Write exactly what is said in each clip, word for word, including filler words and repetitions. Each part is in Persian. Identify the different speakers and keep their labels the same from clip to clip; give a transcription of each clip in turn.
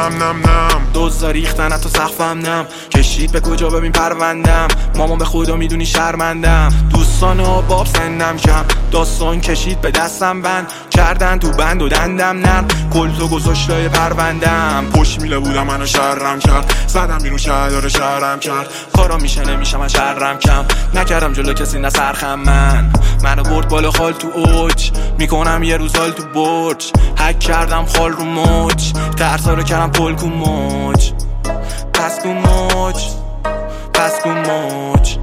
Speaker 1: نم نم نم
Speaker 2: دوزا ریختن حتی سقفم نم کشید به کجا ببین پروندم مامان به خدا میدونی شرمندم دوستان و باب سنم کم داستان کشید به دستم بند کردن تو بند و دندم نرم کلتو گذاشت لای پروندم پشت میله بودم منو شرم کرد زدم بیرون شهردار شهرم کرد کارا میشه نمیشه من شرم کم نکردم جلو کسی نه سرخم من منو برد بالا خال تو اوج میکنم یه روزال تو برج حک کردم خال رو موج ترسا رو کردم پل کو موج پس کو موج پس کو موج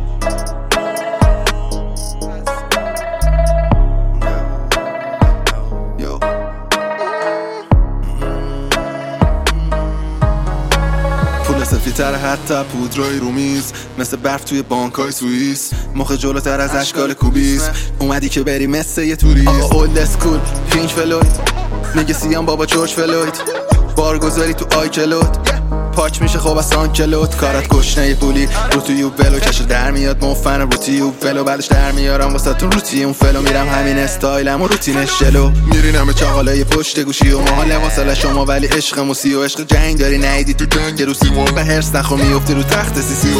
Speaker 3: سفی تر حتی پودرای رومیز مثل برف توی بانکای سوئیس مخ جلوتر از اشکال کوبیس اومدی که بری مثل یه توریست آقا اولد اسکول پینک فلوید میگه سیام بابا جورج فلوید بارگذاری تو آیکلود پاچ میشه خوب از آن کلوت کارت گشنه پولی رو تو یوب ولو کشو در میاد مفنم رو تو یوب ولو بعدش در میارم واسه تون رو تی اون فلو میرم همین استایلم و روتینش جلو میرین همه چاقالای پشت گوشی و ماها لباساله شما ولی عشق موسی و عشق جنگ داری نیدی تو جنگ روسی و به هرس نخو میفتی رو تخت سیسی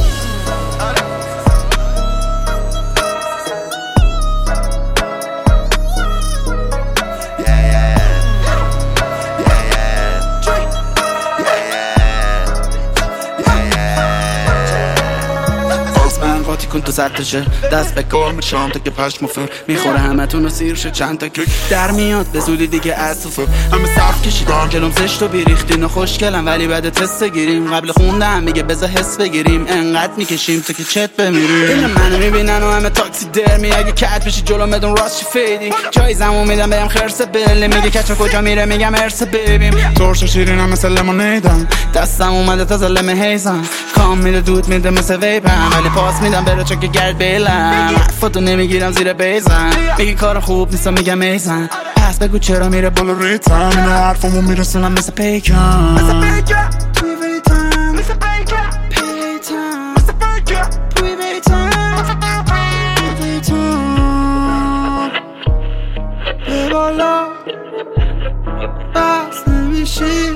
Speaker 4: قاطی کن تو سطحشه دست به کار میشام تا که پشم فر میخوره همه تون رو سیر شه چند تا کیک در میاد به زودی دیگه از تو فر همه صرف کشیدم جلوم زشت و بیریختین و خوشگلم ولی بعد تست گیریم قبل خوندم میگه بذار حس بگیریم انقدر میکشیم تا که چت بمیریم این منو میبینن و همه تاکسی درمی اگه کت بشی جلو مدون راست چی فیدی جایزمو میدم بهم خرس بله میگه کچا کجا میره میگم ارس ببین ترش و شیرینم مثل لمونیدم دستم اومده تا زلم هیزم کام میده دود میده مثل ویپم ولی پاس میدم بره چون که گرد بیلم حرفاتو نمیگیرم زیر بیزم میگی کار خوب نیستم میگم میزن پس بگو چرا میره بالا ریتم اینو حرفمو میرسونم مثل پیکم مثل پیکم توی بیتم مثل پیکم پیتم مثل پیکم توی بیتم توی بیتم به بالا بس نمیشی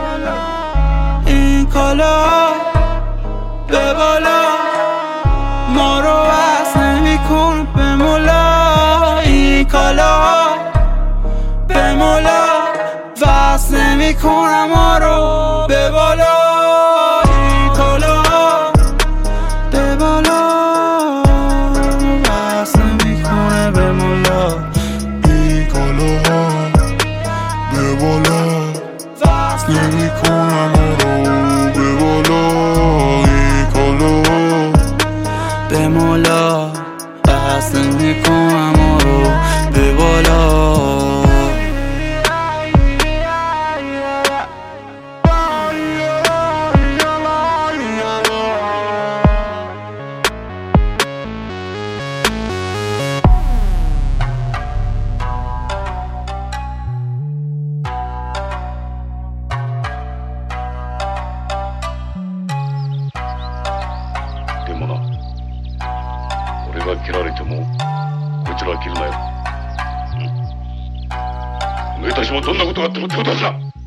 Speaker 4: این کالا به بالا ما رو وصل نمی کن به مولا این کالا به مولا وصل نمی کنم ما رو به بالا این کالا به بالا وصل نمی کنه به مولا این کالا به بالا وصل نمی کنم ما رو به بالا این کالا به مولا بحث نمی کنم رو به بالا
Speaker 5: でもな、俺が切られてもこいつらは切るなよ。うん。お前たちもどんなことがあっても手を出すな。